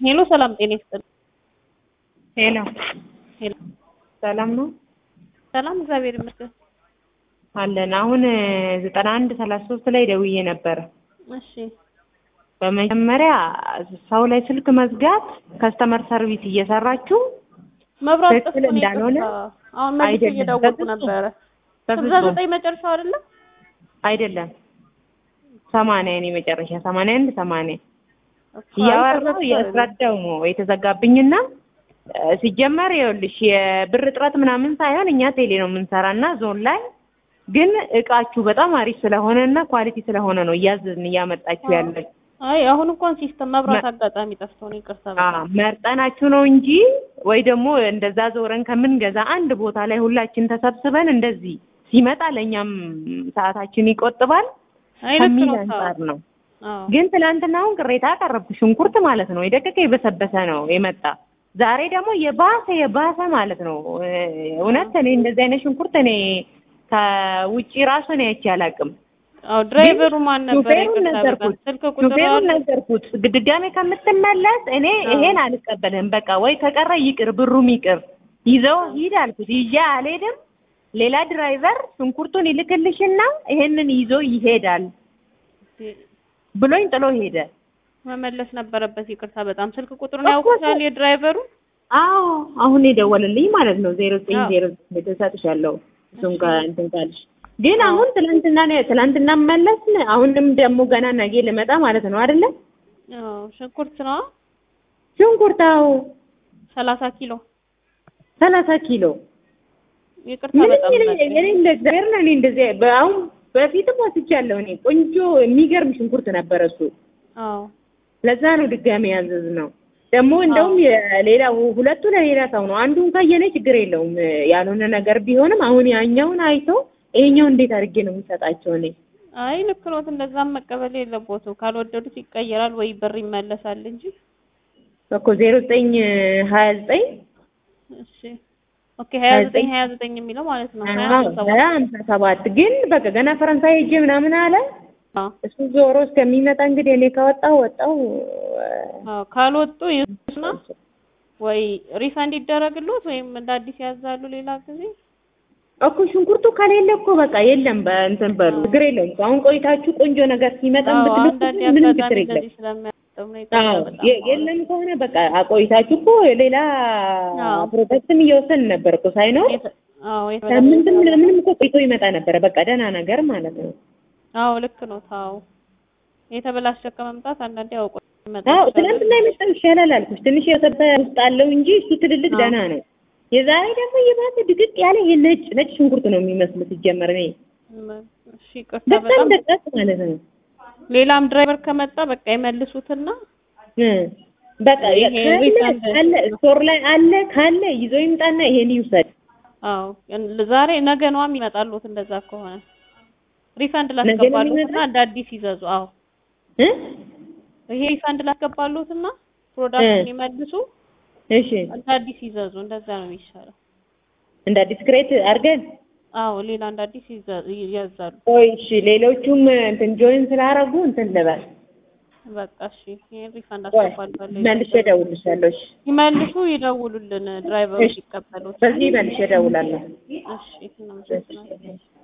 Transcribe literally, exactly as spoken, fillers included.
ሄሎ ሰላም ጤና ይስጥልኝ። ሄሎ ሄሎ ሰላም ነው ሰላም እግዚአብሔር ይመስገን አለን። አሁን ዘጠና አንድ ሰላሳ ሶስት ላይ ደውዬ ነበር። እሺ በመጀመሪያ ሰው ላይ ስልክ መዝጋት ከስተመር ሰርቪስ እየሰራችሁ መብራት ትክክል ጠፍቶ ነው እንዳልሆነ አሁን መልሼ አይደለም። እየደወልኩ በፍጹም ነበረ። በፍጹም ስልሳ ዘጠኝ መጨረሻው አይደለም አይደለም ሰማንያ የኔ መጨረሻ ሰማንያ አንድ ሰማንያ እኮ ያወራው አይተረፈ የስራዳው ነው የተዘጋብኝና ሲጀመር ይኸውልሽ የብር እጥረት ምናምን ሳይሆን እኛ ቴሌ ነው የምንሰራና ዞን ላይ ግን እቃችሁ በጣም አሪፍ ስለሆነና ኳሊቲ ስለሆነ ነው እያዘዝን እያመጣችሁ ያለው። አይ አሁን እንኳን ሲስተም መብራት አጋጣሚ ጠፍቶ ነው ይቅርታ በቃ አዎ መርጠናችሁ ነው እንጂ ወይ ደግሞ እንደዛ ዞረን ከምንገዛ አንድ ቦታ ላይ ሁላችን ተሰብስበን እንደዚህ ሲመጣ ለኛም ሰዓታችን ይቆጥባል ከሚል አንፃር ነው። ግን ትላንትናውን ቅሬታ አቀረብኩ። ሽንኩርት ማለት ነው የደቀቀ የበሰበሰ ነው የመጣ። ዛሬ ደግሞ የባሰ የባሰ ማለት ነው። እውነት እኔ እንደዚህ አይነት ሽንኩርት እኔ ከውጪ ራሱ ነው አይቼ አላውቅም። አው ድራይቨሩ ማን ነበር? ይከታተል ስልክ ቁጥሩ ነገርኩት። ድጋሜ ከምትመለስ እኔ ይሄን አልቀበልም በቃ ወይ ከቀረ ይቅር ብሩም ይቅር ይዘው ሂድ አልኩት። ይዤ አልሄድም። ሌላ ድራይቨር ሽንኩርቱን ይልክልሽና ይሄንን ይዞ ይሄዳል ብሎኝ ጥሎ ሄደ። መመለስ ነበረበት። ይቅርታ በጣም ስልክ ቁጥሩን ያውቁታል የድራይቨሩ? አዎ አሁን የደወለልኝ ማለት ነው ዜሮ ዘጠኝ ዜሮ ተሰጥሻለሁ እሱን ጋር እንትን ካልሽ ግን አሁን ትላንትና ነው ትላንትና መለስን። አሁንም ደግሞ ገና ነገ ልመጣ ማለት ነው አይደለ? አዎ ሽንኩርት ነው ሽንኩርታው ሰላሳ ኪሎ ሰላሳ ኪሎ ይቅርታ በጣም እኔ እንደዚህ ነው እኔ እንደዚህ አሁን በፊትም ወስጃለሁ እኔ ቆንጆ የሚገርም ሽንኩርት ነበር እሱ። አዎ ለዛ ነው ድጋሜ ያዘዝ ነው ደግሞ እንደውም ሌላ ሁለቱ ለሌላ ሰው ነው። አንዱን ካየነ ችግር የለውም ያልሆነ ነገር ቢሆንም አሁን ያኛውን አይቶ ይሄኛው እንዴት አድርጌ ነው የምሰጣቸው እኔ? አይ ልክ ነው እንደዛም መቀበል የለቦትም። ካልወደዱት ይቀየራል ወይ ብር ይመለሳል እንጂ እኮ ዜሮ ዘጠኝ ሀያ ዘጠኝ እሺ ኦኬ ሀያ ዘጠኝ ሀያ ዘጠኝ የሚለው ማለት ነው ሀምሳ ሰባት ግን በቃ ገና ፈረንሳይ ሄጄ ምናምን አለ እሱ ዞሮ እስከሚመጣ እንግዲህ እኔ ካወጣው ወጣው አዎ ካልወጡ ይስና ወይ ሪፈንድ ይደረግልዎት ወይም እንደ አዲስ ያዛሉ ሌላ ጊዜ እኮ ሽንኩርቱ ከሌለ እኮ በቃ የለም በእንትን በሉ ችግር የለውም። አሁን ቆይታችሁ ቆንጆ ነገር ሲመጣም ብትልኩ ምንም ችግር የለም። የለም ከሆነ በቃ አቆይታችሁ እኮ ሌላ ፕሮዳክትም እየወሰን ነበር እኮ ሳይኖር አዎ ሳምንትም ምንም እኮ ቆይቶ ይመጣ ነበር በቃ ደህና ነገር ማለት ነው። አዎ ልክ ነው። ታው የተበላሸ ከመምጣት አንዳንዴ አውቆ ይመጣ። አዎ ትናንትና የመጣው ይሻላል አልኩሽ። ትንሽ የሰበ ውስጥ አለው እንጂ እሱ ትልልቅ ደህና ነው። የዛሬ ደግሞ የባሰ ድቅቅ ያለ የነጭ ነጭ ሽንኩርት ነው የሚመስሉት ሲጀመር ነው። እሺ ቅርታ በጣም ደቀቅ ማለት ነው። ሌላም ድራይቨር ከመጣ በቃ ይመልሱትና በቃ አለ ስቶር ላይ አለ ካለ ይዞ ይምጣና ይሄን ይውሰድ። አዎ ዛሬ ነገ ነው የሚመጣሉት እንደዛ ከሆነ ሪፈንድ ላስገባሉትና እንደ አዲስ ይዘዙ። አዎ እ ይሄ ሪፈንድ ላስገባሉትና ፕሮዳክቱን ይመልሱ። እሺ እንደ አዲስ ይዘዙ። እንደዛ ነው የሚሻለው። እንደ አዲስ ክሬት አድርገን አዎ ሌላ እንደ አዲስ ያዛሉ። ቆይ እሺ ሌሎቹም እንትን ጆይን ስላደረጉ እንትን ልበል በቃ እሺ ይሄን ሪፈንድ አስገባሉኝ። መልሼ እደውልልሻለሁ። እሺ ይመልሱ ይደውሉልን ድራይቨሩ ሲቀበሉት። በዚህ መልሼ እደውላለሁ። እሺ እናመሰግናለን።